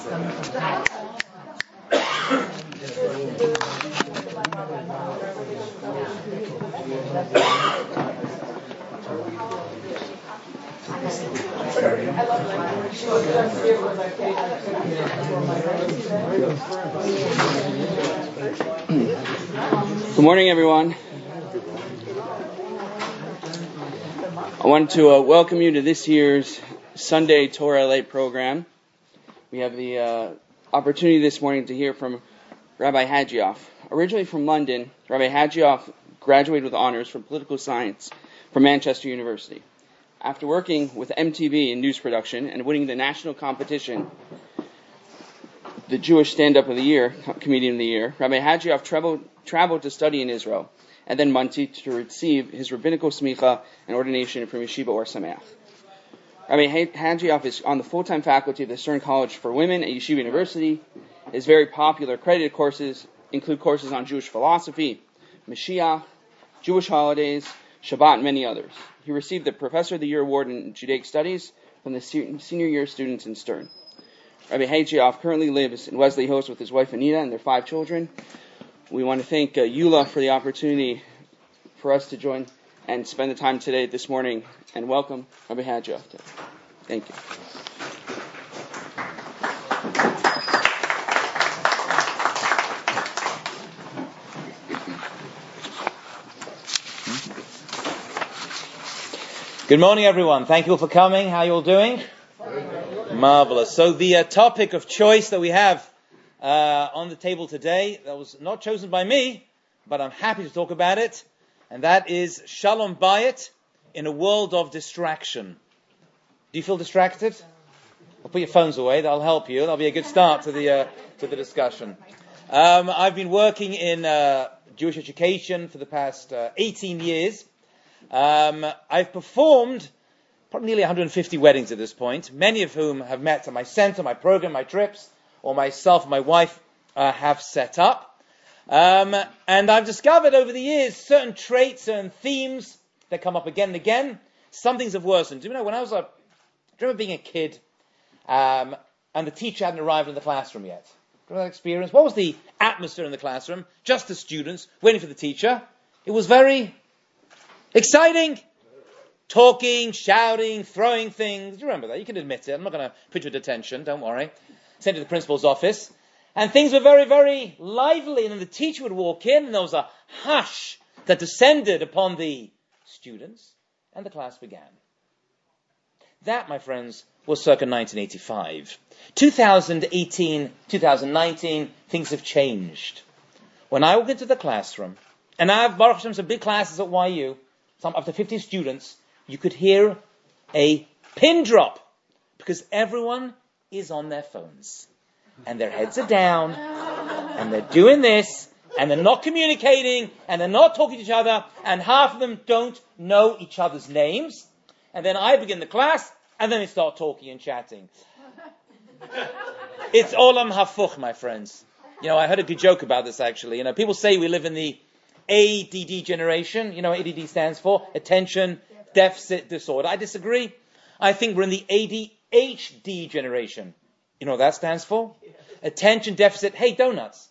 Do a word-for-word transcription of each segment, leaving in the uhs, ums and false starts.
Good morning, everyone. I wanted to uh, welcome you to this year's Sunday Torah L A program. We have the uh, opportunity this morning to hear from Rabbi Hagioff. Originally from London, Rabbi Hagioff graduated with honors from political science from Manchester University. After working with M T V in news production and winning the national competition, the Jewish Stand-Up of the Year, Comedian of the Year, Rabbi Hagioff traveled, traveled to study in Israel and then Monsey to receive his rabbinical smicha and ordination from Yeshiva Or Sameach. Rabbi Hagioff is on the full-time faculty of the Stern College for Women at Yeshiva University. His very popular accredited courses include courses on Jewish philosophy, Mashiach, Jewish holidays, Shabbat, and many others. He received the Professor of the Year Award in Judaic Studies from the senior year students in Stern. Rabbi Hagioff currently lives in Wesley Hills with his wife Anita and their five children. We want to thank uh, Eula for the opportunity for us to join and spend the time today, this morning, and welcome Rabbi Hagioff. Thank you. Good morning, everyone. Thank you all for coming. How are you all doing? Marvelous. So the uh, topic of choice that we have uh, on the table today, that was not chosen by me, but I'm happy to talk about it, and that is Shalom Bayit in a world of distraction. Do you feel distracted? Well, put your phones away. That'll help you. That'll be a good start to the uh, to the discussion. Um, I've been working in uh, Jewish education for the past uh, eighteen years. Um, I've performed probably nearly one hundred fifty weddings at this point, many of whom have met at my center, my program, my trips, or myself and my wife uh, have set up. Um, and I've discovered over the years certain traits, certain themes that come up again and again. Some things have worsened. Do you know, when I was a, I remember being a kid, um, and the teacher hadn't arrived in the classroom yet. Remember that experience? What was the atmosphere in the classroom? Just the students waiting for the teacher. It was very exciting. Talking, shouting, throwing things. Do you remember that? You can admit it. I'm not going to put you in detention. Don't worry. Sent to the principal's office. And things were very, very lively. And then the teacher would walk in, and there was a hush that descended upon the students. And the class began. That, my friends, was circa nineteen eighty-five. twenty eighteen, twenty nineteen, things have changed. When I walk into the classroom, and I have, Baruch Hashem, some big classes at Y U, some up to fifty students, you could hear a pin drop because everyone is on their phones and their heads are down and they're doing this and they're not communicating and they're not talking to each other and half of them don't know each other's names. And then I begin the class and then they start talking and chatting. It's olam hafuch, my friends. You know, I heard a good joke about this actually. You know, people say we live in the A D D generation. You know what A D D stands for? Attention Deficit Disorder. I disagree. I think we're in the A D H D generation. You know what that stands for? Attention Deficit, hey, donuts.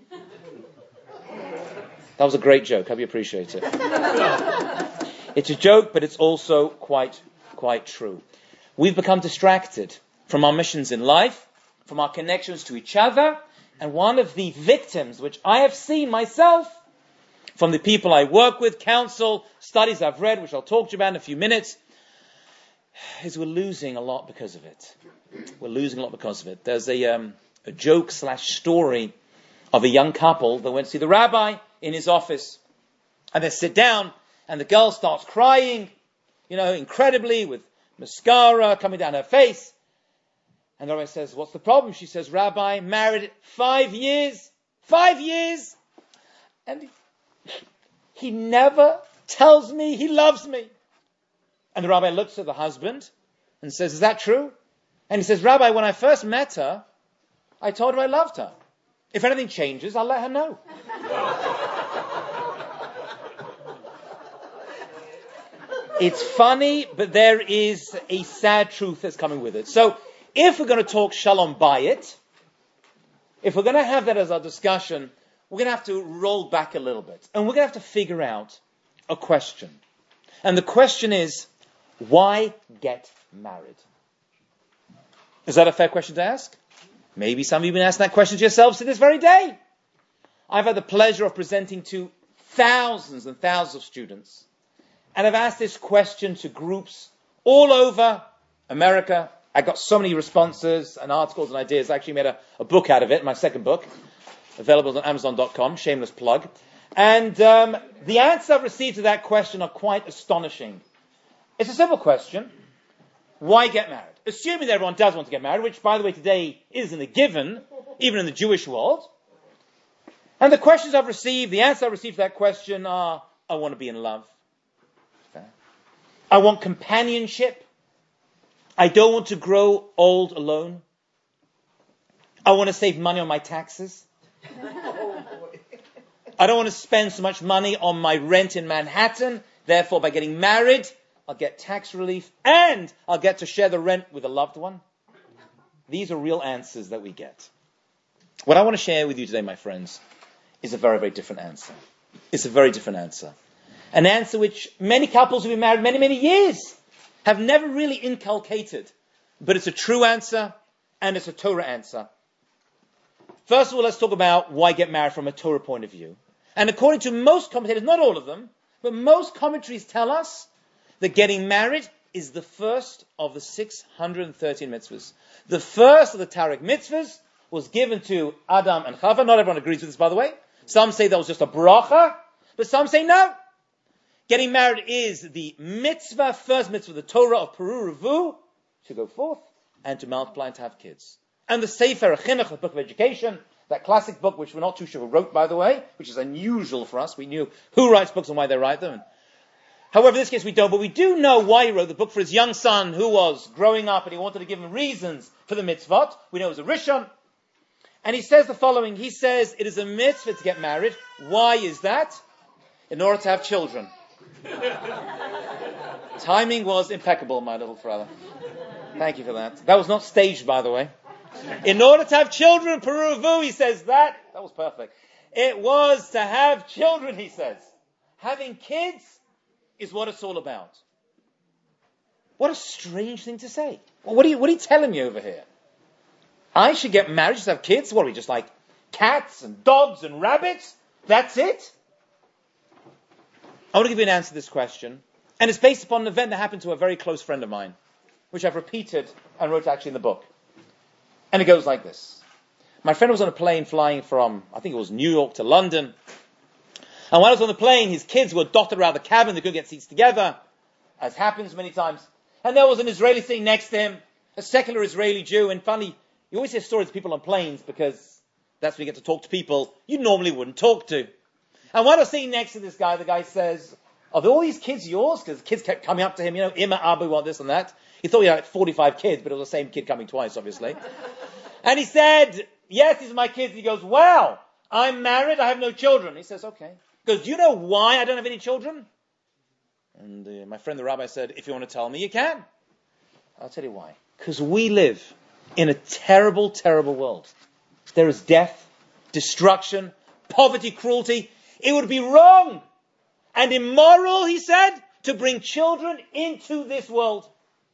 That was a great joke. Hope you appreciate it. It's a joke, but it's also quite, quite true. We've become distracted from our missions in life, from our connections to each other, and one of the victims, which I have seen myself, from the people I work with, counsel, studies I've read, which I'll talk to you about in a few minutes, is we're losing a lot because of it. We're losing a lot because of it. There's a, um, a joke slash story of a young couple that went to see the rabbi in his office. And they sit down, and the girl starts crying, you know, incredibly, with mascara coming down her face. And the rabbi says, what's the problem? She says, Rabbi, married five years. Five years! And he, he never tells me he loves me. And the rabbi looks at the husband and says, is that true? And he says, Rabbi, when I first met her, I told her I loved her. If anything changes, I'll let her know. It's funny, but there is a sad truth that's coming with it. So, if we're going to talk Shalom Bayit, if we're going to have that as our discussion, we're going to have to roll back a little bit. And we're going to have to figure out a question. And the question is, why get married? Is that a fair question to ask? Maybe some of you have been asking that question to yourselves to this very day. I've had the pleasure of presenting to thousands and thousands of students. And I've asked this question to groups all over America. I got so many responses and articles and ideas. I actually made a, a book out of it, my second book, available on amazon dot com, shameless plug. And um, the answers I've received to that question are quite astonishing. It's a simple question. Why get married? Assuming that everyone does want to get married, which, by the way, today isn't a given, even in the Jewish world. And the questions I've received, the answers I've received to that question are, I want to be in love. I want companionship. I don't want to grow old alone. I want to save money on my taxes. I don't want to spend so much money on my rent in Manhattan. Therefore, by getting married, I'll get tax relief and I'll get to share the rent with a loved one. These are real answers that we get. What I want to share with you today, my friends, is a very, very different answer. It's a very different answer. An answer which many couples who've been married many, many years have never really inculcated. But it's a true answer and it's a Torah answer. First of all, let's talk about why get married from a Torah point of view. And according to most commentators, not all of them, but most commentaries tell us that getting married is the first of the six hundred thirteen mitzvahs. The first of the Tariq mitzvahs was given to Adam and Chava. Not everyone agrees with this, by the way. Some say that was just a bracha, but some say no. Getting married is the mitzvah, first mitzvah of the Torah of Peru Revu, to go forth and to multiply and to have kids. And the Sefer Chinuch, the book of education, that classic book which we're not too sure who wrote, by the way, which is unusual for us. We knew who writes books and why they write them. However, in this case we don't, but we do know why he wrote the book for his young son who was growing up and he wanted to give him reasons for the mitzvot. We know it was a Rishon. And he says the following, he says, it is a mitzvah to get married. Why is that? In order to have children. Timing was impeccable, my little fella. Thank you for that. That was not staged, by the way. In order to have children, Peruvu, he says that. That was perfect. It was to have children, he says. Having kids is what it's all about. What a strange thing to say. Well, what are you, what are you telling me over here? I should get married, just have kids? What are we, just like cats and dogs and rabbits? That's it? I want to give you an answer to this question. And it's based upon an event that happened to a very close friend of mine, which I've repeated and wrote actually in the book. And it goes like this. My friend was on a plane flying from, I think it was New York to London. And while I was on the plane, his kids were dotted around the cabin. They couldn't get seats together, as happens many times. And there was an Israeli sitting next to him, a secular Israeli Jew. And funny, you always hear stories of people on planes because that's when you get to talk to people you normally wouldn't talk to. And while I was sitting next to this guy, the guy says, are all these kids yours? Because the kids kept coming up to him, you know, Ima, Abu, want this and that. He thought he had like forty-five kids, but it was the same kid coming twice, obviously. And he said, yes, these are my kids. He goes, well, I'm married, I have no children. He says, okay. He goes, do you know why I don't have any children? And uh, my friend the rabbi said, if you want to tell me, you can. I'll tell you why. Because we live in a terrible, terrible world. There is death, destruction, poverty, cruelty. It would be wrong and immoral, he said, to bring children into this world.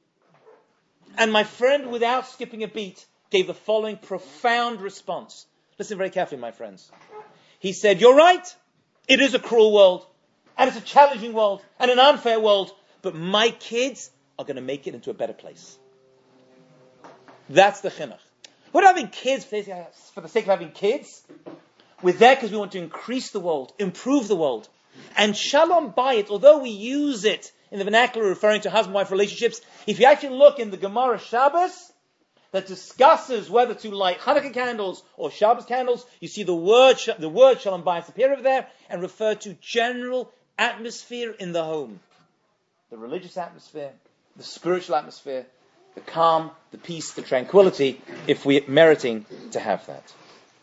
And my friend, without skipping a beat, gave the following profound response. Listen very carefully, my friends. He said, you're right. It is a cruel world. And it's a challenging world. And an unfair world. But my kids are going to make it into a better place. That's the chinuch. We're not having kids for the sake of having kids. We're there because we want to increase the world, improve the world. And shalom bayit, although we use it in the vernacular referring to husband-wife relationships, if you actually look in the Gemara Shabbos that discusses whether to light Hanukkah candles or Shabbos candles, you see the word the word shalom bayit appear over there and refer to general atmosphere in the home. The religious atmosphere, the spiritual atmosphere, the calm, the peace, the tranquility, if we're meriting to have that.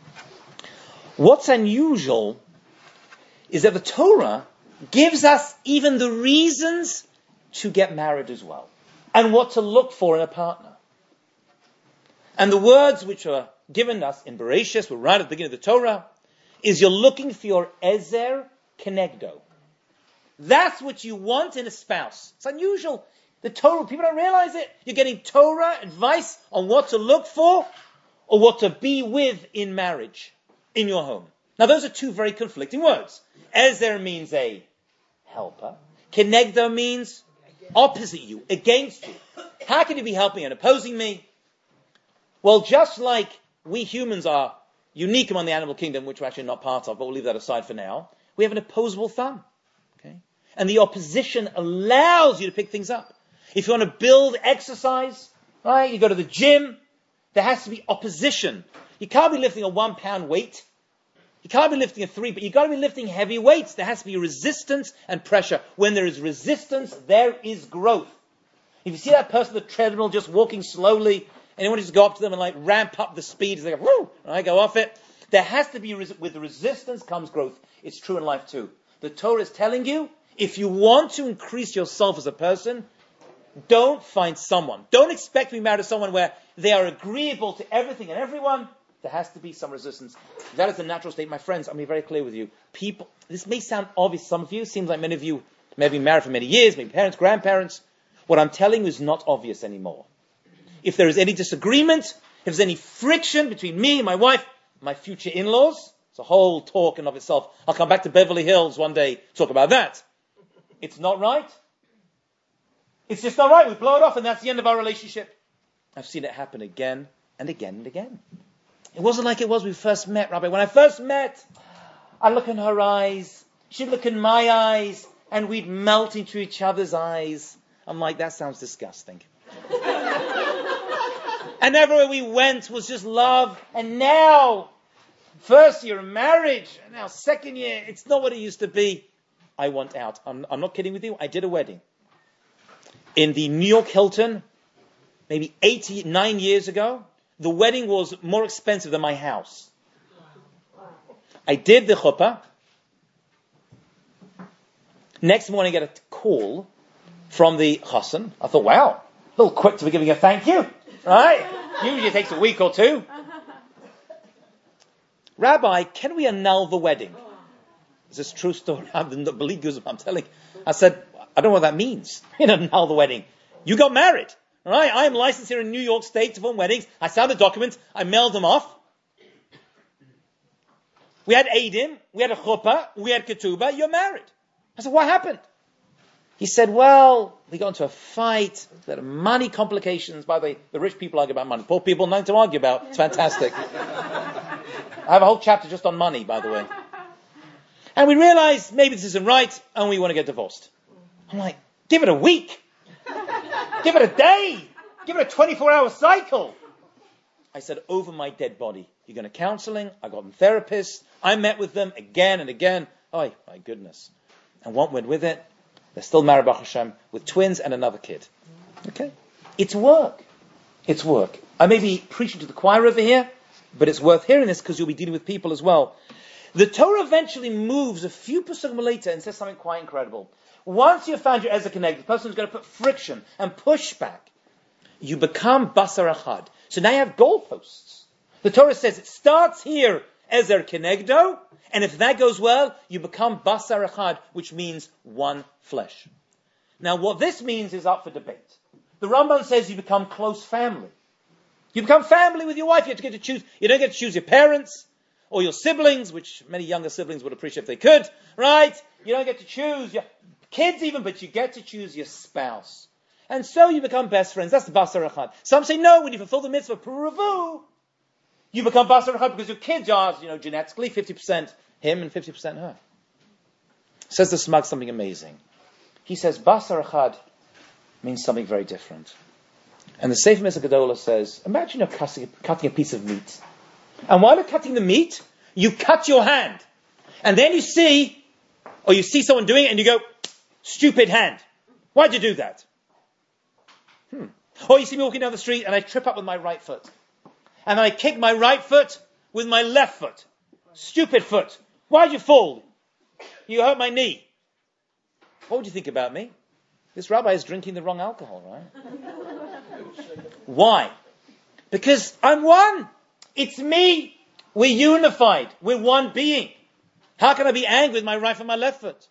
What's unusual is that the Torah gives us even the reasons to get married as well, and what to look for in a partner. And the words which are given us in Bereshis, we're right at the beginning of the Torah, is you're looking for your Ezer Kenegdo. That's what you want in a spouse. It's unusual. The Torah, people don't realize it. You're getting Torah advice on what to look for or what to be with in marriage, in your home. Now those are two very conflicting words. Ezer means a helper. Kenegdo means opposite you, against you. How can you be helping and opposing me? Well, just like we humans are unique among the animal kingdom, which we're actually not part of, but we'll leave that aside for now, we have an opposable thumb. Okay? And the opposition allows you to pick things up. If you want to build exercise, right, you go to the gym, there has to be opposition. You can't be lifting a one pound weight. You can't be lifting a three, but you've got to be lifting heavy weights. There has to be resistance and pressure. When there is resistance, there is growth. If you see that person on the treadmill just walking slowly, and you want to just go up to them and like ramp up the speed, as they go, woo, right, go off it. There has to be, res- with resistance comes growth. It's true in life too. The Torah is telling you, if you want to increase yourself as a person, don't find someone. Don't expect to be married to someone where they are agreeable to everything and everyone. There has to be some resistance. That is the natural state. My friends, I'll be very clear with you. People, this may sound obvious to some of you. It seems like many of you may have been married for many years, maybe parents, grandparents. What I'm telling you is not obvious anymore. If there is any disagreement, if there's any friction between me and my wife, my future in-laws, it's a whole talk in of itself. I'll come back to Beverly Hills one day, talk about that. It's not right. It's just not right. We blow it off and that's the end of our relationship. I've seen it happen again and again and again. It wasn't like it was when we first met, Rabbi. When I first met, I'd look in her eyes, she'd look in my eyes, and we'd melt into each other's eyes. I'm like, that sounds disgusting. And everywhere we went was just love. And now, first year of marriage, and now second year, it's not what it used to be. I want out. I'm, I'm not kidding with you. I did a wedding in the New York Hilton, maybe eighty-nine years ago. The wedding was more expensive than my house. I did the chuppah. Next morning, I get a call from the chassan. I thought, wow, a little quick to be giving a thank you, right? Usually it takes a week or two. Rabbi, can we annul the wedding? Is this a true story? I don't believe you, I'm telling you. I said, I don't know what that means. You know, annul the wedding. You got married. All right, I am licensed here in New York State to perform weddings. I signed the documents. I mailed them off. We had Eidim. We had a chuppah. We had ketubah. You're married. I said, what happened? He said, well, we got into a fight. There were money complications. By the way, the rich people argue about money. Poor people, nothing to argue about. It's fantastic. I have a whole chapter just on money, by the way. And we realized maybe this isn't right, and we want to get divorced. I'm like, give it a week. Give it a day. Give it a twenty-four hour cycle. I said, over my dead body. You're going to counseling. I got them therapists. I met with them again and again. Oh, my goodness. And what went with it? They're still married, Baruch Hashem, with twins and another kid. Okay? It's work. It's work. I may be preaching to the choir over here, but it's worth hearing this because you'll be dealing with people as well. The Torah eventually moves a few pasukim later and says something quite incredible. Once you've found your Ezer Kenegdo, the person who's going to put friction and pushback, you become Basar Achad. So now you have goalposts. The Torah says it starts here, Ezer Kenegdo, and if that goes well, you become Basar Achad, which means one flesh. Now what this means is up for debate. The Rambam says you become close family. You become family with your wife. You have to get to choose. You don't get to choose your parents or your siblings, which many younger siblings would appreciate if they could, right? You don't get to choose your kids even, but you get to choose your spouse. And so you become best friends. That's the Basar Achad. Some say, no, when you fulfill the mitzvah, Puravu, you become Basar Achad because your kids are, you know, genetically fifty percent him and fifty percent her. Says the Smug something amazing. He says, Basar Achad means something very different. And the Sefer Mitzvah Gedolah says, imagine you're cutting, cutting a piece of meat. And while you're cutting the meat, you cut your hand. And then you see, or you see someone doing it and you go, stupid hand. Why'd you do that? Hmm. Or you see me walking down the street and I trip up with my right foot. And I kick my right foot with my left foot. Stupid foot. Why'd you fall? You hurt my knee. What would you think about me? This rabbi is drinking the wrong alcohol, right? Why? Because I'm one. It's me. We're unified. We're one being. How can I be angry with my right foot and my left foot?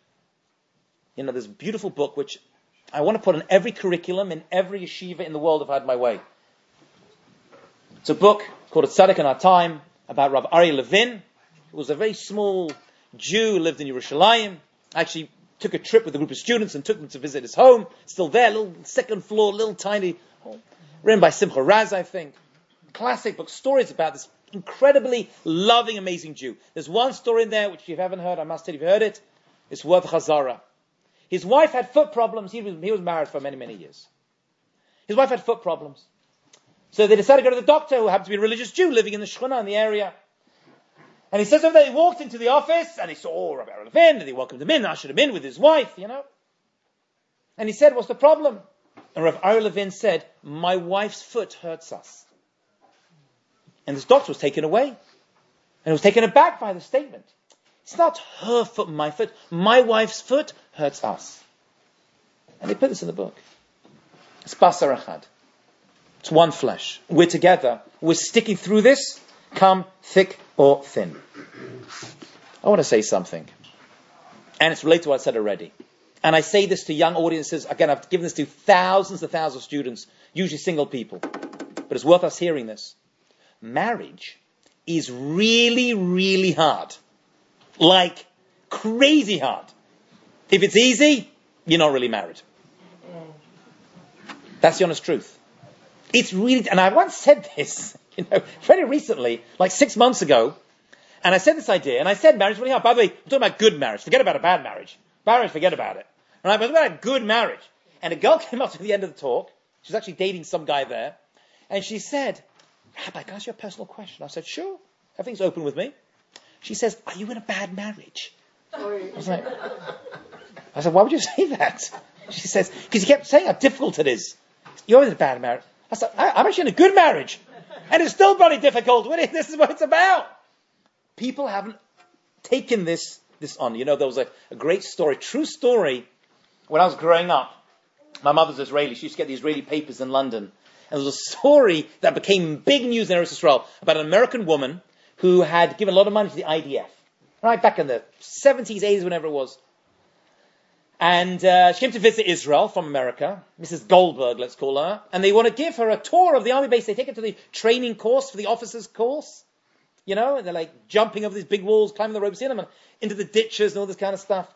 You know, there's a beautiful book which I want to put in every curriculum in every yeshiva in the world if I had my way. It's a book called A Tzaddik in Our Time about Rav Aryeh Levin, who was a very small Jew who lived in Yerushalayim. I actually took a trip with a group of students and took them to visit his home. Still there, little second floor, little tiny home. Written by Simcha Raz, I think. Classic book, stories about this incredibly loving, amazing Jew. There's one story in there which if you haven't heard, I must tell you if you heard it, it's worth Chazara. His wife had foot problems. He was, he was married for many, many years. His wife had foot problems. So they decided to go to the doctor, who happened to be a religious Jew living in the Shechina in the area. And he says over there, he walked into the office and he saw oh, Rabbi Levin, and he welcomed him in, ushered him in with his wife, you know. And he said, what's the problem? And Rabbi Aryeh Levin said, my wife's foot hurts us. And this doctor was taken away. And he was taken aback by the statement. It's not her foot, my foot. My wife's foot hurts us. And they put this in the book. It's Basar Echad. It's one flesh. We're together. We're sticking through this, come thick or thin. I want to say something. And it's related to what I said already. And I say this to young audiences. Again, I've given this to thousands and thousands of students, usually single people. But it's worth us hearing this. Marriage is really, really hard. Like, crazy hard. If it's easy, you're not really married. That's the honest truth. It's really, and I once said this, you know, very recently, like six months ago, and I said this idea, and I said marriage is really hard. By the way, I'm talking about good marriage. Forget about a bad marriage. Bad marriage, forget about it. And I'm talking about a good marriage. And a girl came up to the end of the talk. She was actually dating some guy there. And she said, Rabbi, can I ask you a personal question? I said, sure. Everything's open with me. She says, are you in a bad marriage? I was like, I said, why would you say that? She says, because you kept saying how difficult it is. You're in a bad marriage. I said, I, I'm actually in a good marriage. And it's still bloody difficult. This is what it's about. People haven't taken this, this on. You know, there was a, a great story, true story. When I was growing up, my mother's Israeli. She used to get the Israeli papers in London. And there was a story that became big news in Eretz Yisrael about an American woman who had given a lot of money to the I D F. Right back in the seventies, eighties, whenever it was. And uh, she came to visit Israel from America, Missus Goldberg, let's call her, and they want to give her a tour of the army base. They take her to the training course for the officers' course, you know, and they're like jumping over these big walls, climbing the ropes in them, and into the ditches and all this kind of stuff.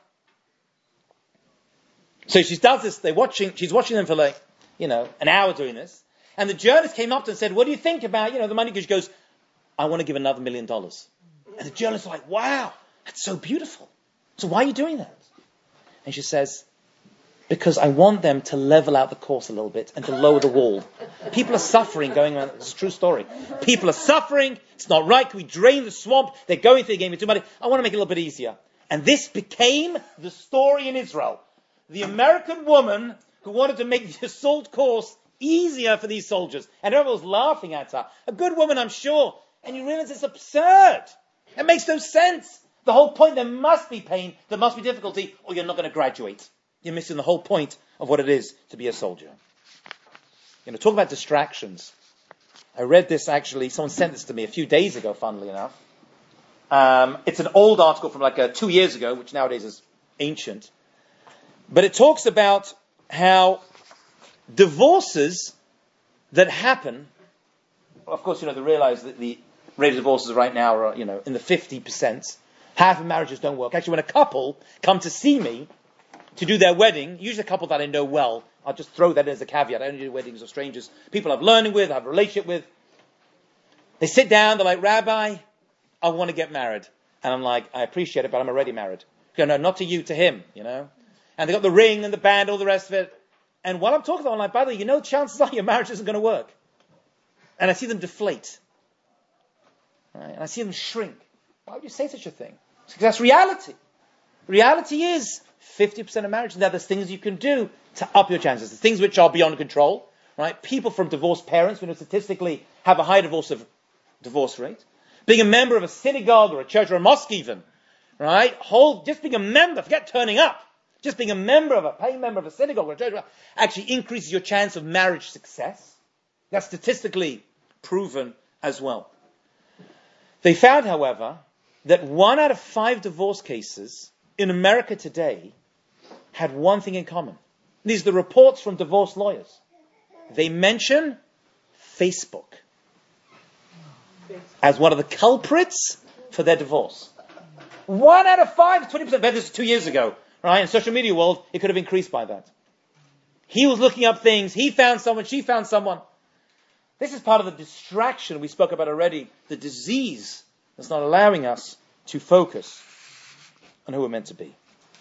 So she does this, they're watching, she's watching them for like, you know, an hour doing this, and the journalist came up to her and said, what do you think about, you know, the money? Because she goes, I want to give another million dollars. And the journalist is like, wow, that's so beautiful. So why are you doing that? And she says, because I want them to level out the course a little bit and to lower the wall. People are suffering going around. It's a true story. People are suffering. It's not right. Can we drain the swamp? They're going through the game with too much. I want to make it a little bit easier. And this became the story in Israel. The American woman who wanted to make the assault course easier for these soldiers. And everyone was laughing at her. A good woman, I'm sure. And you realize it's absurd. It makes no sense. The whole point, there must be pain, there must be difficulty, or you're not going to graduate. You're missing the whole point of what it is to be a soldier. You know, talk about distractions. I read this actually, someone sent this to me a few days ago, funnily enough. Um, it's an old article from like uh, two years ago, which nowadays is ancient. But it talks about how divorces that happen, of course, you know, they realize that the rate of divorces right now are, you know, in the fifty percent. Half of marriages don't work. Actually, when a couple come to see me to do their wedding, usually a couple that I know well, I'll just throw that in as a caveat. I only do weddings of strangers, people I've learning with, I have a relationship with. They sit down, they're like, Rabbi, I want to get married. And I'm like, I appreciate it, but I'm already married. Go, no, not to you, to him, you know. And they got the ring and the band, all the rest of it. And while I'm talking to them, I'm like, by the way, you know, chances are your marriage isn't going to work. And I see them deflate. Right? And I see them shrink. Why would you say such a thing? Because that's reality. Reality is fifty percent of marriage. Now there's things you can do to up your chances. There's things which are beyond control. Right? People from divorced parents, we know statistically, have a high divorce of divorce rate. Being a member of a synagogue or a church or a mosque even. Right? Whole, just being a member, forget turning up. Just being a member of a, paying member of a synagogue or a church actually increases your chance of marriage success. That's statistically proven as well. They found, however, that one out of five divorce cases in America today had one thing in common. These are the reports from divorce lawyers. They mention Facebook as one of the culprits for their divorce. One out of five, twenty percent. This is two years ago, right? In social media world, it could have increased by that. He was looking up things. He found someone. She found someone. This is part of the distraction we spoke about already. The disease that's not allowing us to focus on who we're meant to be.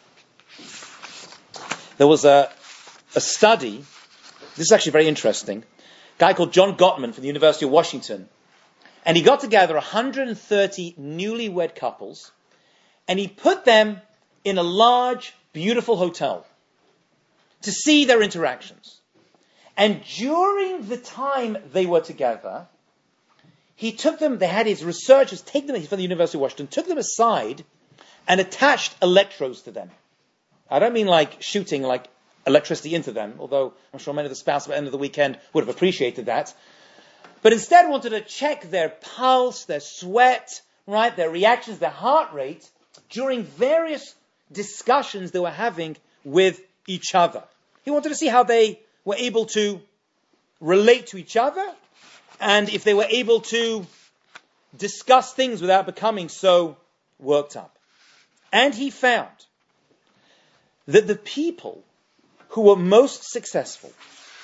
There was a, a study. This is actually very interesting. A guy called John Gottman from the University of Washington. And he got together one hundred thirty newlywed couples. And he put them in a large, beautiful hotel to see their interactions. And during the time they were together, he took them, they had his researchers take them from the University of Washington, took them aside and attached electrodes to them. I don't mean like shooting like electricity into them, although I'm sure many of the spouses at the end of the weekend would have appreciated that. But instead wanted to check their pulse, their sweat, right, their reactions, their heart rate during various discussions they were having with each other. He wanted to see how they were able to relate to each other and if they were able to discuss things without becoming so worked up. And he found that the people who were most successful,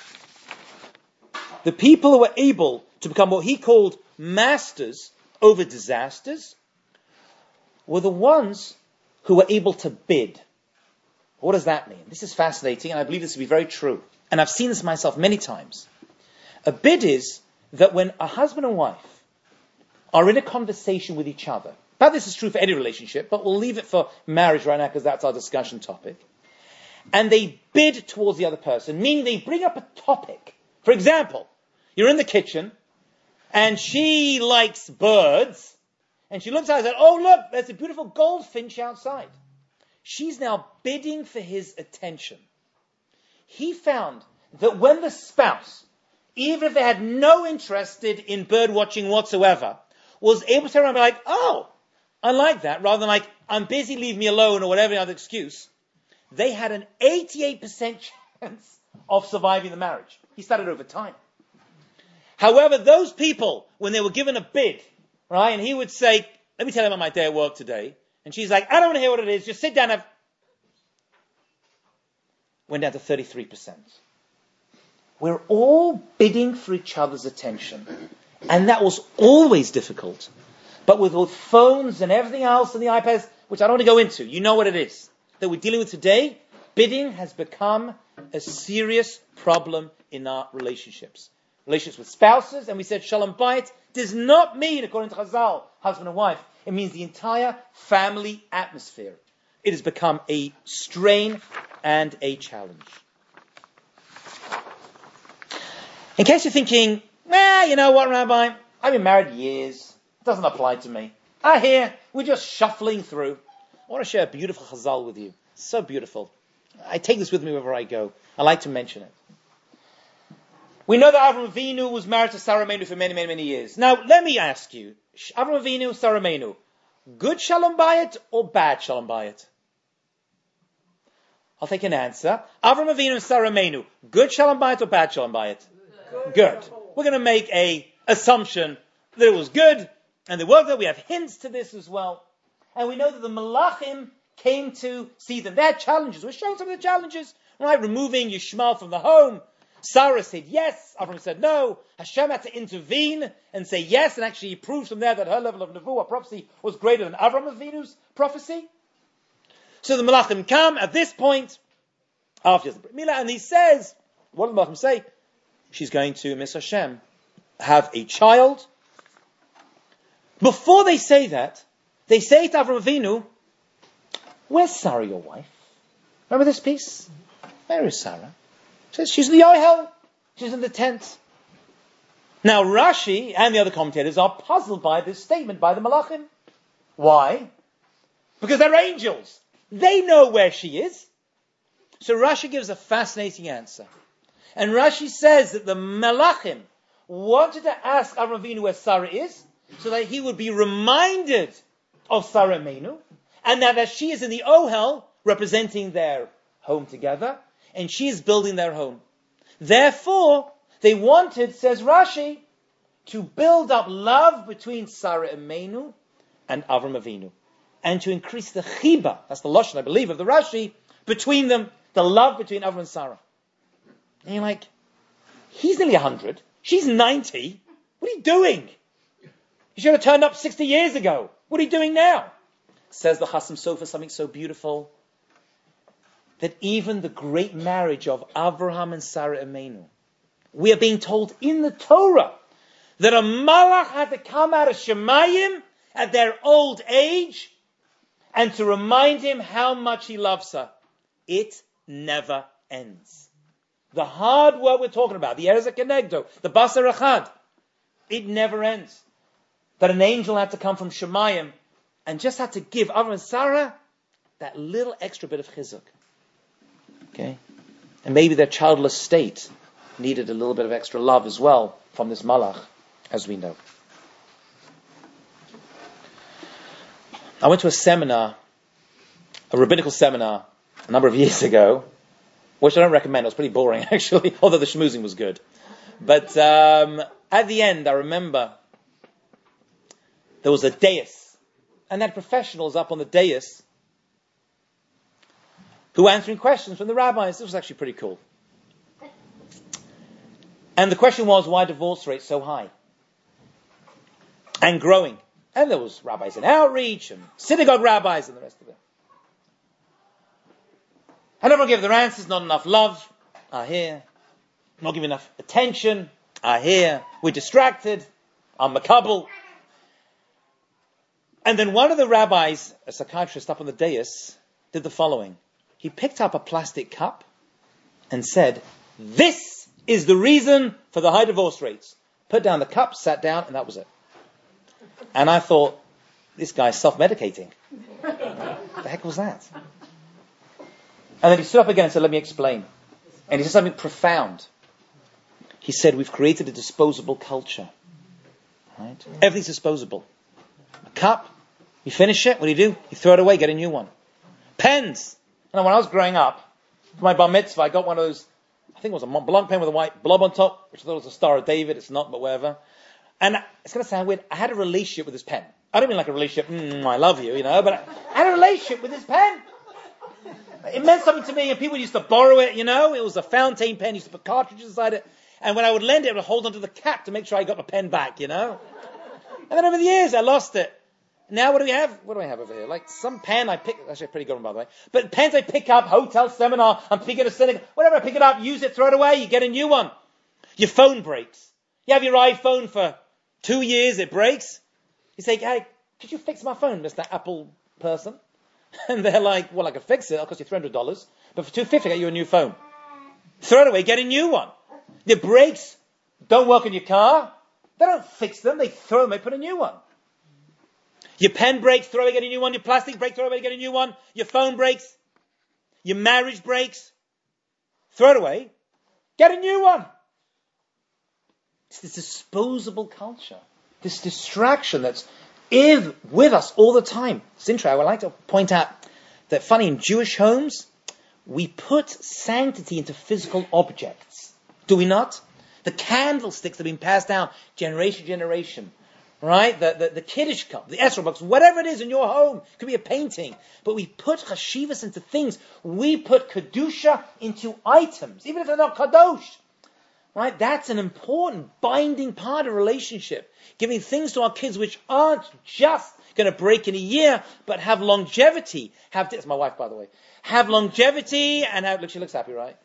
the people who were able to become what he called masters over disasters, were the ones who were able to bid. What does that mean? This is fascinating, and I believe this to be very true. And I've seen this myself many times. A bid is that when a husband and wife are in a conversation with each other, but this is true for any relationship, but we'll leave it for marriage right now because that's our discussion topic, and they bid towards the other person, meaning they bring up a topic. For example, you're in the kitchen, and she likes birds, and she looks out and says, oh look, there's a beautiful goldfinch outside. She's now bidding for his attention. He found that when the spouse, even if they had no interest in bird watching whatsoever, was able to turn around and be like, oh, I like that, rather than like, I'm busy, leave me alone, or whatever other excuse, they had an eighty-eight percent chance of surviving the marriage. He started over time. However, those people, when they were given a bid, right, and he would say, let me tell you about my day at work today, and she's like, I don't want to hear what it is, just sit down and have... Went down to thirty-three percent. We're all bidding for each other's attention. And that was always difficult. But with, with phones and everything else and the iPads, which I don't want to go into, you know what it is that we're dealing with today, bidding has become a serious problem in our relationships. Relationships with spouses, and we said Shalom Bayit does not mean, according to Chazal, husband and wife. It means the entire family atmosphere. It has become a strain and a challenge. In case you're thinking, nah, you know what, Rabbi? I've been married years. It doesn't apply to me. I hear we're just shuffling through. I want to share a beautiful Chazal with you. It's so beautiful. I take this with me wherever I go. I like to mention it. We know that Avraham Avinu was married to Sarah Meinu for many, many, many years. Now, let me ask you, Avraham Avinu, Sarah Meinu, good Shalom Bayit or bad Shalom Bayit? I'll take an answer. Avraham Avinu and Sarah Meinu, good Shalom Bayit or bad Shalom Bayit? Good. Good. We're going to make a assumption that it was good, and they worked there. We have hints to this as well. And we know that the Malachim came to see them. They had challenges. We're showing some of the challenges, right? Removing Yishmael from the home. Sarah said yes. Avraham said no. Hashem had to intervene and say yes, and actually he proves from there that her level of Nevuah, prophecy, was greater than Avraham Avinu's prophecy. So the Malachim come at this point, after the Brit Milah, and he says, what did the Malachim say? She's going to, Miss Hashem, have a child. Before they say that, they say to Avraham Avinu, where's Sarah, your wife? Remember this piece? Where is Sarah? She says, she's in the Ohel. She's in the tent. Now Rashi and the other commentators are puzzled by this statement by the Malachim. Why? Because they're angels. They know where she is. So Rashi gives a fascinating answer. And Rashi says that the Malachim wanted to ask Avram Avinu where Sarah is, so that he would be reminded of Sarah Meinu, and now that she is in the Ohel, representing their home together, and she is building their home. Therefore, they wanted, says Rashi, to build up love between Sarah Meinu and Avram Avinu, and to increase the chiba, that's the lashon, I believe, of the Rashi, between them, the love between Avram and Sarah. And you're like, he's nearly one hundred, she's ninety, what are you doing? You should have turned up sixty years ago. What are you doing now? Says the Chasam Sofer something so beautiful, that even the great marriage of Avraham and Sarah Imenu, we are being told in the Torah that a malach had to come out of Shemayim at their old age and to remind him how much he loves her. It never ends. The hard work we're talking about, the Erez HaKenegdo, the Basar Echad, it never ends. That an angel had to come from Shemayim and just had to give Avram and Sarah that little extra bit of chizuk. Okay? And maybe their childless state needed a little bit of extra love as well from this malach, as we know. I went to a seminar, a rabbinical seminar, a number of years ago, which I don't recommend. It was pretty boring, actually, although the schmoozing was good. But um, at the end, I remember there was a dais, and they had professionals up on the dais who were answering questions from the rabbis. This was actually pretty cool. And the question was, why divorce rate so high? And growing. And there was rabbis in outreach, and synagogue rabbis, and the rest of it. And everyone gave their answers, not enough love, I hear. Not giving enough attention, I hear. We're distracted, I'm makabel. And then one of the rabbis, a psychiatrist up on the dais, did the following. He picked up a plastic cup and said, this is the reason for the high divorce rates. Put down the cup, sat down, and that was it. And I thought, this guy's self-medicating. What the heck was that? And then he stood up again and said, let me explain. And he said something profound. He said, we've created a disposable culture. Right? Everything's disposable. A cup, you finish it, what do you do? You throw it away, get a new one. Pens. You know, when I was growing up, for my bar mitzvah, I got one of those, I think it was a Mont Blanc pen with a white blob on top, which I thought was a Star of David. It's not, but whatever. And it's going to sound weird. I had a relationship with this pen. I don't mean like a relationship, mm, I love you, you know, but I had a relationship with this pen. It meant something to me, and people used to borrow it, you know. It was a fountain pen, used to put cartridges inside it. And when I would lend it, I would hold onto the cap to make sure I got my pen back, you know. And then over the years, I lost it. Now what do we have? What do I have over here? Like some pen I pick, actually a pretty good one by the way. But pens I pick up, hotel, seminar, I'm picking a synagogue, whatever, I pick it up, use it, throw it away, you get a new one. Your phone breaks. You have your iPhone for two years, it breaks. You say, hey, could you fix my phone, Mister Apple person? And they're like, well, I can fix it, it'll cost you three hundred dollars. But for two hundred fifty dollars, I get you a new phone. Throw it away, get a new one. The brakes don't work in your car. They don't fix them, they throw them, they put a new one. Your pen breaks, throw away, get a new one. Your plastic breaks, throw away, get a new one. Your phone breaks. Your marriage breaks. Throw it away, get a new one. It's this disposable culture, this distraction that's is with us all the time. It's interesting. I would like to point out that, funny, in Jewish homes, we put sanctity into physical objects. Do we not? The candlesticks that have been passed down generation to generation. Right? The, the, the Kiddush cup, the Esrog box, whatever it is in your home. It could be a painting. But we put chashivas into things. We put Kedusha into items, even if they're not Kadosh. Right? That's an important binding part of a relationship. Giving things to our kids which aren't just going to break in a year, but have longevity. Have, that's my wife, by the way. Have longevity and have, look, she looks happy, right?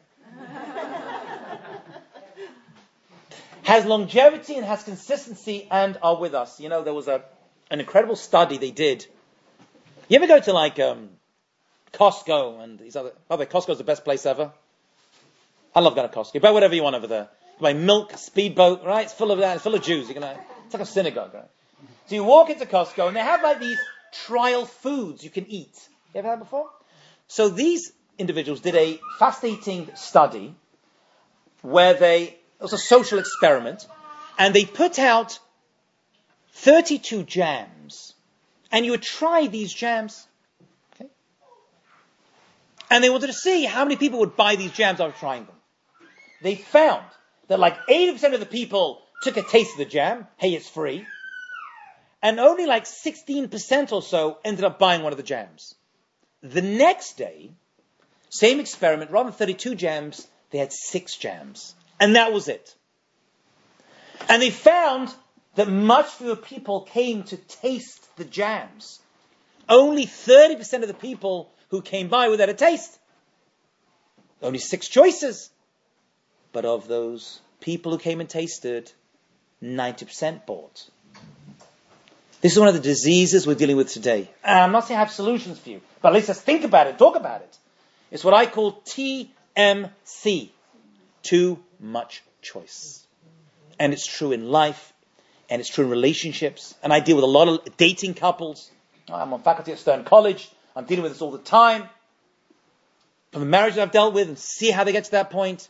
Has longevity and has consistency and are with us. You know, there was a an incredible study they did. You ever go to like um, Costco and these other, by the way, Costco's the best place ever. I love going to Costco. Buy whatever you want over there. You buy milk, speedboat, right? It's full of that. It's full of Jews. You're gonna, it's like a synagogue, right? So you walk into Costco and they have like these trial foods you can eat. You ever had that before? So these individuals did a fast eating study where they, it was a social experiment. And they put out thirty-two jams. And you would try these jams. Okay? And they wanted to see how many people would buy these jams after trying them. They found that like eighty percent of the people took a taste of the jam. Hey, it's free. And only like sixteen percent or so ended up buying one of the jams. The next day, same experiment, rather than thirty-two jams, they had six jams. And that was it. And they found that much fewer people came to taste the jams. Only thirty percent of the people who came by without a taste. Only six choices. But of those people who came and tasted, ninety percent bought. This is one of the diseases we're dealing with today. And I'm not saying I have solutions for you, but at least let's think about it, talk about it. It's what I call T M C. Too much choice. And it's true in life, and it's true in relationships. And I deal with a lot of dating couples. I'm on faculty at Stern College. I'm dealing with this all the time. From the marriages I've dealt with and see how they get to that point.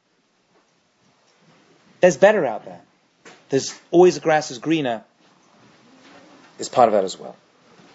There's better out there. There's always the grass is greener. Is part of that as well.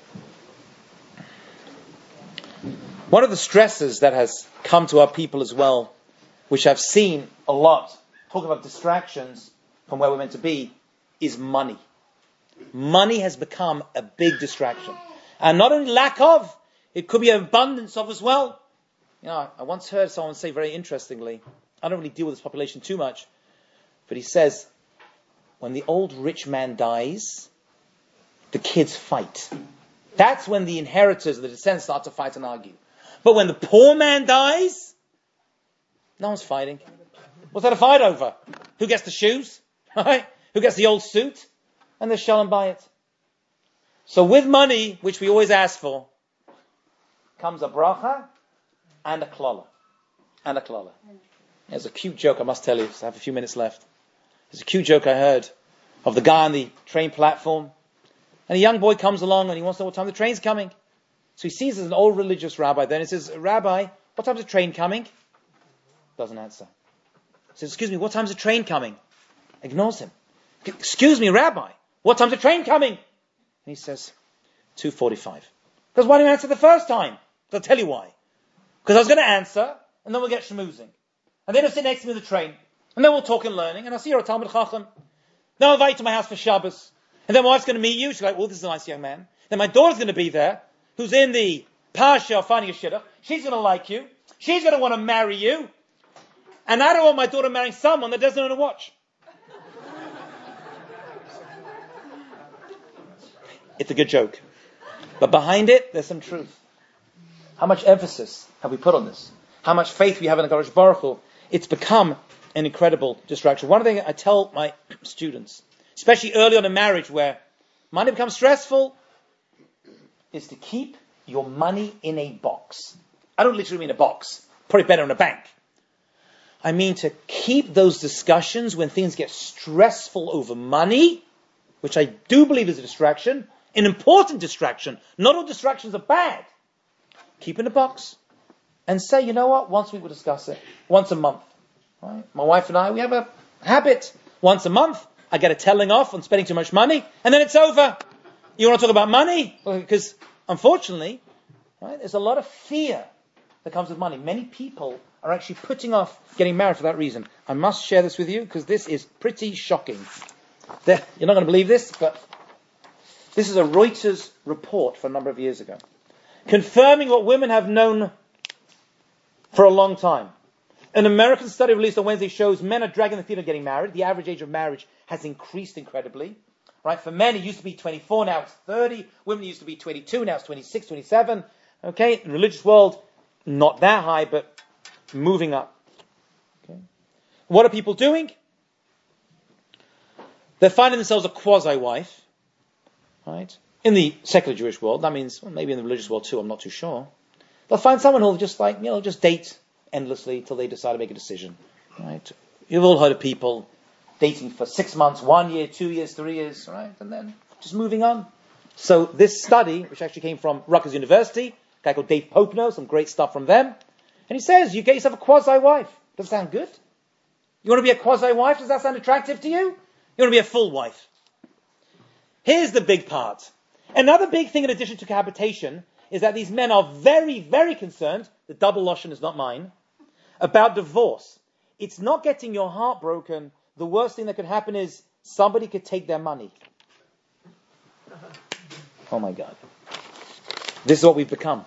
One of the stresses that has come to our people as well, which I've seen a lot, talking about distractions from where we're meant to be, is money. Money has become a big distraction. And not only lack of, it could be an abundance of as well. You know, I once heard someone say very interestingly, I don't really deal with this population too much, but he says, when the old rich man dies, the kids fight. That's when the inheritors, the descendants start to fight and argue. But when the poor man dies, no one's fighting. What's there to fight over? Who gets the shoes? Right? Who gets the old suit? And they shall and buy it. So with money, which we always ask for, comes a bracha and a klala. And a klala. There's a cute joke I must tell you, so I have a few minutes left. There's a cute joke I heard of the guy on the train platform. And a young boy comes along and he wants to know what time the train's coming. So he sees there's an old religious rabbi there and he says, Rabbi, what time's the train coming? Doesn't answer. He says, excuse me, what time's the train coming? Ignores him. Excuse me, Rabbi, what time's the train coming? And he says, two forty-five. Because why didn't you answer the first time? I'll tell you why. Because I was going to answer and then we'll get schmoozing. And then he'll sit next to me in the train. And then we'll talk and learning. And I'll see you're a Talmud Chacham. Then I'll invite you to my house for Shabbos. And then my wife's going to meet you. She's like, well, this is a nice young man. Then my daughter's going to be there, who's in the Parsha of finding a shidduch. She's going to like you. She's going to want to marry you. And I don't want my daughter marrying someone that doesn't own a watch. It's a good joke. But behind it, there's some truth. How much emphasis have we put on this? How much faith we have in the Kadosh Baruch Hu? It's become an incredible distraction. One thing I tell my students, especially early on in marriage where money becomes stressful, is to keep your money in a box. I don't literally mean a box. Probably better in a bank. I mean to keep those discussions when things get stressful over money, which I do believe is a distraction, an important distraction. Not all distractions are bad. Keep in a box and say, you know what, once a week we'll discuss it. Once a month. Right? My wife and I, we have a habit. Once a month, I get a telling off on spending too much money, and then it's over. You want to talk about money? Because, unfortunately, right, there's a lot of fear that comes with money. Many people are actually putting off getting married for that reason. I must share this with you, because this is pretty shocking. There, you're not going to believe this, but this is a Reuters report from a number of years ago, confirming what women have known for a long time. An American study released on Wednesday shows men are dragging the feet of getting married. The average age of marriage has increased incredibly. Right? For men, it used to be twenty-four, now it's thirty. Women used to be twenty-two, now it's twenty-six, twenty-seven. Okay? In the religious world, not that high, but moving up. Okay? What are people doing? They're finding themselves a quasi-wife. Right? In the secular Jewish world, that means, well, maybe in the religious world too, I'm not too sure. They'll find someone who'll just like, you know, just date endlessly till they decide to make a decision. Right? You've all heard of people dating for six months, one year, two years, three years, right? And then just moving on. So this study, which actually came from Rutgers University, a guy called Dave Popenow, some great stuff from them. And he says, you get yourself a quasi-wife. Does that sound good? You want to be a quasi-wife? Does that sound attractive to you? You want to be a full wife. Here's the big part. Another big thing in addition to cohabitation is that these men are very, very concerned, the double lotion is not mine, about divorce. It's not getting your heart broken. The worst thing that could happen is somebody could take their money. Oh my God. This is what we've become.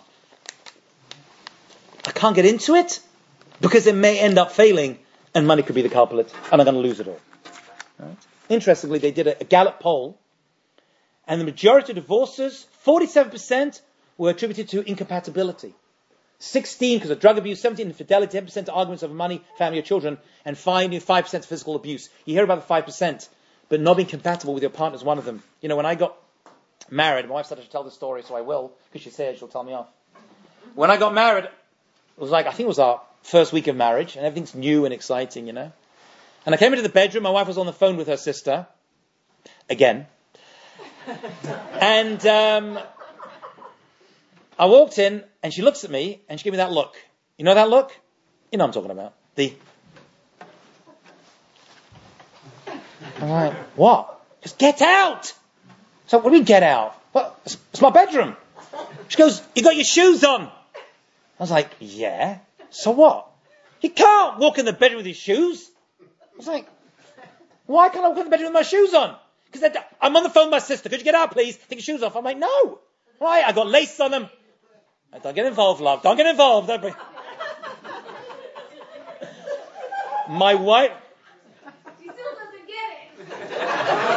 I can't get into it because it may end up failing and money could be the culprit and I'm going to lose it all. Right? Interestingly, they did a, a Gallup poll and the majority of divorces, forty-seven percent were attributed to incompatibility. sixteen because of drug abuse, seventeen infidelity, ten percent to arguments over money, family or children, and five percent to physical abuse. You hear about the five percent, but not being compatible with your partner is one of them. You know, when I got married, my wife said I should tell this story, so I will, because she said she'll tell me off. When I got married, it was like, I think it was our first week of marriage, and everything's new and exciting, you know. And I came into the bedroom, my wife was on the phone with her sister, again. And um, I walked in, and she looks at me, and she gave me that look. You know that look? You know what I'm talking about. The... I'm like, what? Just get out! So, what do you mean, get out? What? It's, it's my bedroom. She goes, you got your shoes on. I was like, yeah. So what? You can't walk in the bedroom with your shoes. I was like, why can't I walk in the bedroom with my shoes on? Because I'm on the phone with my sister. Could you get out, please? Take your shoes off. I'm like, no. Why? I got lace on them. I don't get involved, love. Don't get involved. Don't be... My wife... She still doesn't get it.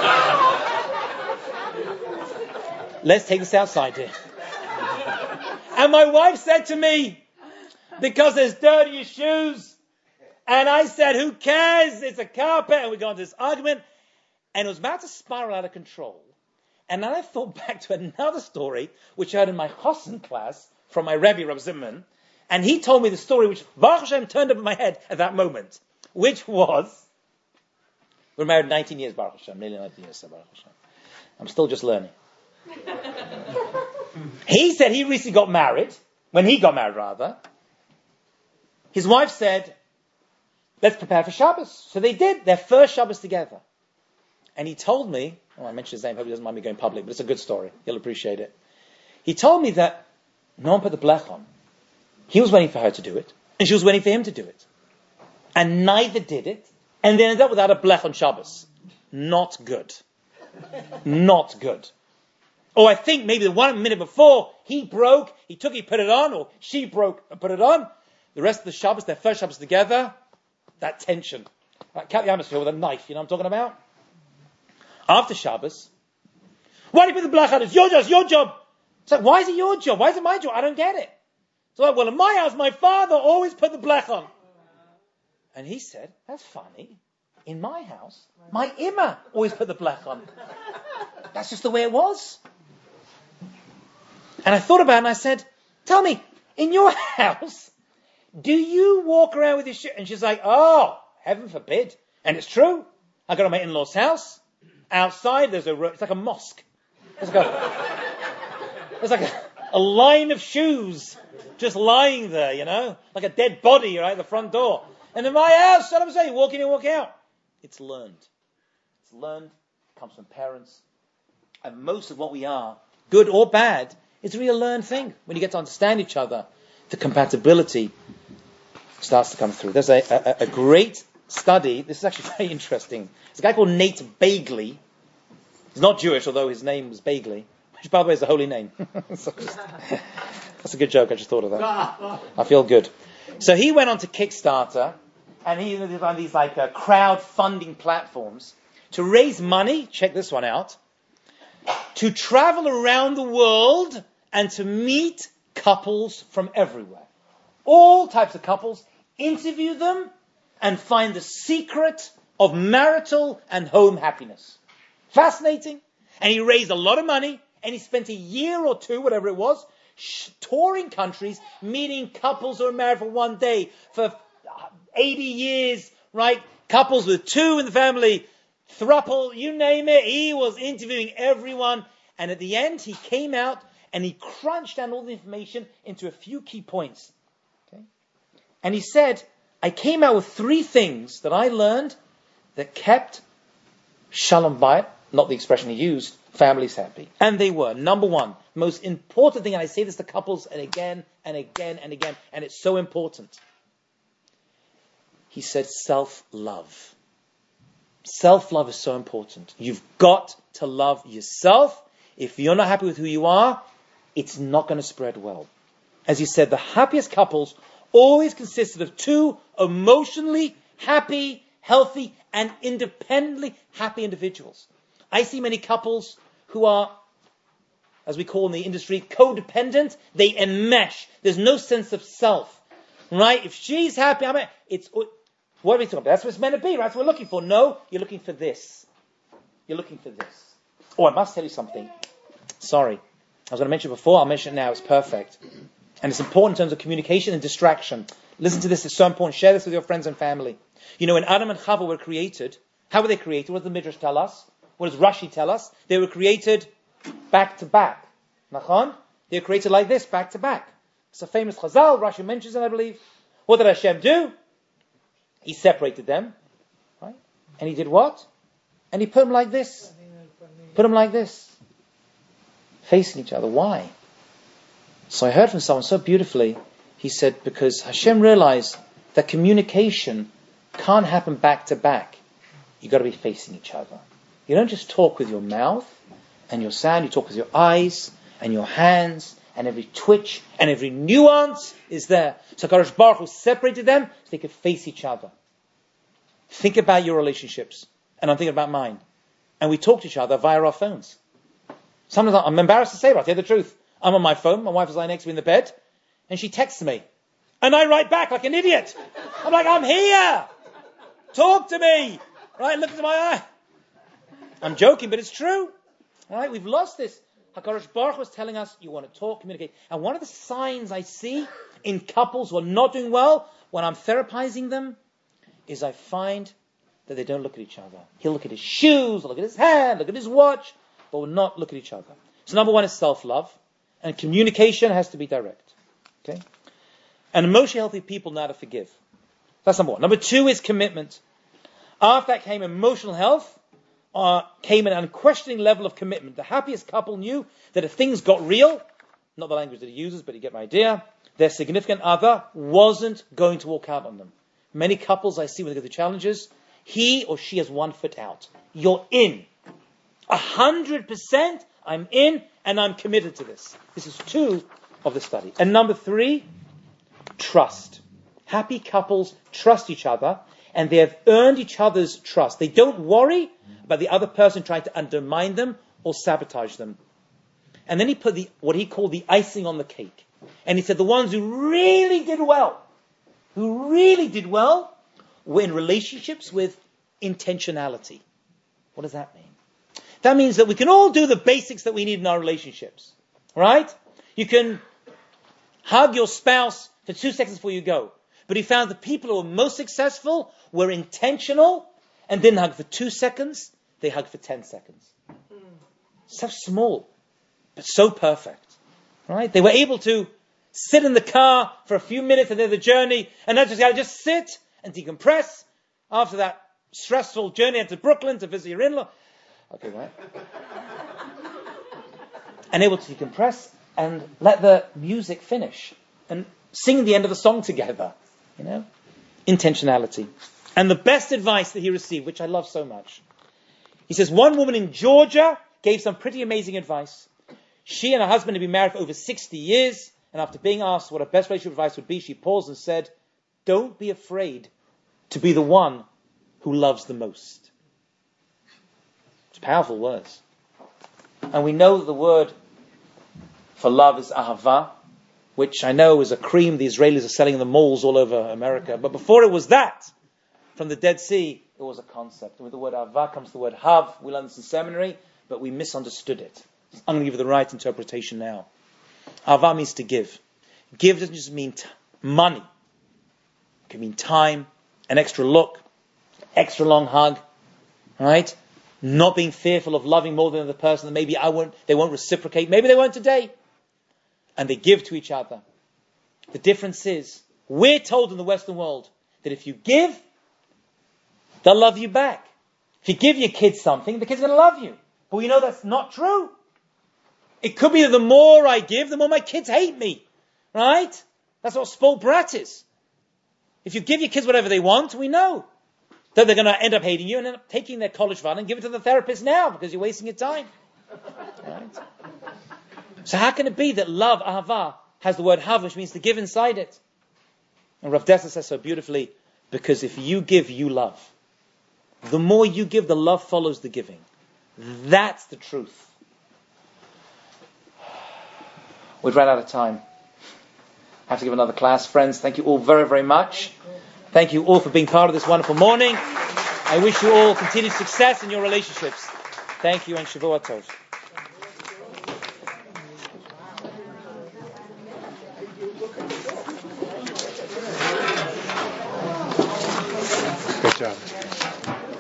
Let's take this outside, dear. And my wife said to me, because there's dirt in your shoes. And I said, who cares? It's a carpet. And we got into this argument. And it was about to spiral out of control. And then I thought back to another story, which I heard in my Chosson class from my Rebbe, Rav Zimmerman. And he told me the story which Baruch Hashem turned up in my head at that moment. Which was, we're married nineteen years, Baruch Hashem, nearly nineteen years, Baruch Hashem. I'm still just learning. He said he recently got married, when he got married rather. His wife said, let's prepare for Shabbos. So they did their first Shabbos together. And he told me, oh, I mentioned his name, hope he doesn't mind me going public, but it's a good story. He'll appreciate it. He told me that no one put the blech on. He was waiting for her to do it, and she was waiting for him to do it. And neither did it, and they ended up without a blech on Shabbos. Not good. Not good. Or I think maybe the one minute before, he broke, he took, he put it on, or she broke and put it on. The rest of the Shabbos, their first Shabbos together, that tension. Like, cut the atmosphere with a knife, you know what I'm talking about? After Shabbos, why do you put the blech on? It's your job, it's your job. It's like, why is it your job? Why is it my job? I don't get it. So like, well, in my house, my father always put the blech on. And he said, that's funny. In my house, my Imma always put the blech on. That's just the way it was. And I thought about it and I said, tell me, in your house, do you walk around with your shoe? And she's like, oh, heaven forbid. And it's true. I go to my in-law's house. Outside, there's a, it's like a mosque. There's like a, there's like a, a line of shoes just lying there, you know, like a dead body right at the front door. And in my house, what I'm saying, walk in and walk out. It's learned. It's learned. It comes from parents. And most of what we are, good or bad, is really a learned thing. When you get to understand each other, the compatibility starts to come through. There's a, a, a great study. This is actually very interesting. There's a guy called Nate Bagley. He's not Jewish, although his name was Bagley, which, by the way, is a holy name. so just, that's a good joke. I just thought of that. I feel good. So he went on to Kickstarter, and he was on these like uh, crowdfunding platforms to raise money. Check this one out. To travel around the world and to meet couples from everywhere. All types of couples. Interview them and find the secret of marital and home happiness. Fascinating. And he raised a lot of money, and he spent a year or two, whatever it was, sh- touring countries, meeting couples who are married for one day, for eighty years, right? Couples with two in the family, throuple, you name it. He was interviewing everyone, and at the end, he came out and he crunched down all the information into a few key points. Okay? And he said, I came out with three things that I learned that kept Shalom bayit, not the expression he used, family's happy. And they were. Number one, most important thing, and I say this to couples and again and again and again, and it's so important. He said self-love. Self-love is so important. You've got to love yourself. If you're not happy with who you are, it's not going to spread well. As he said, the happiest couples always consisted of two emotionally happy, healthy, and independently happy individuals. I see many couples who are, as we call in the industry, codependent. They enmesh. There's no sense of self. Right? If she's happy, I'm happy. It's... What are we talking about? That's what it's meant to be, right? That's what we're looking for. No, you're looking for this. You're looking for this. Oh, I must tell you something. Sorry. I was going to mention it before. I'll mention it now. It's perfect. And it's important in terms of communication and distraction. Listen to this. It's so important. Share this with your friends and family. You know, when Adam and Chava were created, how were they created? What does the Midrash tell us? What does Rashi tell us? They were created back to back. Nachon? They were created like this, back to back. It's a famous Chazal. Rashi mentions it, I believe. What did Hashem do? He separated them, right? And he did what? And he put them like this. Put them like this. Facing each other. Why? So I heard from someone so beautifully, he said, because Hashem realized that communication can't happen back to back. You've got to be facing each other. You don't just talk with your mouth and your sound, you talk with your eyes and your hands, and every twitch and every nuance is there. So HaKadosh Baruch Hu separated them so they could face each other. Think about your relationships. And I'm thinking about mine. And we talk to each other via our phones. Sometimes I'm embarrassed to say, but I'll tell you the truth. I'm on my phone. My wife is lying next to me in the bed. And she texts me. And I write back like an idiot. I'm like, I'm here. Talk to me. Right? Look into my eye. I'm joking, but it's true. All right? We've lost this. HaKadosh Baruch Hu was telling us, you want to talk, communicate. And one of the signs I see in couples who are not doing well, when I'm therapizing them, is I find that they don't look at each other. He'll look at his shoes, look at his hand, look at his watch, but will not look at each other. So number one is self-love, and communication has to be direct. Okay? And emotionally healthy people know how to forgive. That's number one. Number two is commitment. After that came emotional health, uh, came an unquestioning level of commitment. The happiest couple knew that if things got real, not the language that he uses, but you get my idea, their significant other wasn't going to walk out on them. Many couples I see when they go through challenges, he or she has one foot out. You're in. A hundred percent, I'm in, and I'm committed to this. This is two of the study. And number three, trust. Happy couples trust each other, and they have earned each other's trust. They don't worry about the other person trying to undermine them or sabotage them. And then he put the what he called the icing on the cake. And he said the ones who really did well, who really did well, were in relationships with intentionality. What does that mean? That means that we can all do the basics that we need in our relationships. Right? You can hug your spouse for two seconds before you go. But he found the people who were most successful were intentional and didn't hug for two seconds. They hugged for ten seconds. So small, but so perfect. Right? They were able to sit in the car for a few minutes at the end of the journey and not just, just sit and decompress after that stressful journey into Brooklyn to visit your in-law. Okay, right? And able to decompress and let the music finish and sing the end of the song together. You know? Intentionality. And the best advice that he received, which I love so much. He says, one woman in Georgia gave some pretty amazing advice. She and her husband had been married for over sixty years, and after being asked what her best relationship advice would be, she paused and said, don't be afraid to be the one who loves the most. It's powerful words. And we know that the word for love is ahava, which I know is a cream the Israelis are selling in the malls all over America. But before it was that, from the Dead Sea, it was a concept. And with the word ahava comes the word hav. We learned this in seminary, but we misunderstood it. I'm going to give you the right interpretation now. Ahava means to give. Give doesn't just mean t- money. It can mean time, an extra look, extra long hug, right? Not being fearful of loving more than the person that maybe I won't, they won't reciprocate. Maybe they won't today. And they give to each other. The difference is, we're told in the Western world that if you give, they'll love you back. If you give your kids something, the kid's going to love you. But we know that's not true. It could be that the more I give, the more my kids hate me. Right? That's what spoiled brat is. If you give your kids whatever they want, we know that they're going to end up hating you and end up taking their college fund and give it to the therapist now because you're wasting your time. Right? So how can it be that love, ahava, has the word hav, which means to give inside it? And Rav Dessler says so beautifully, because if you give, you love. The more you give, the love follows the giving. That's the truth. We've run out of time. I have to give another class. Friends, thank you all very, very much. Thank you all for being part of this wonderful morning. I wish you all continued success in your relationships. Thank you and Shavua Tov. Good job.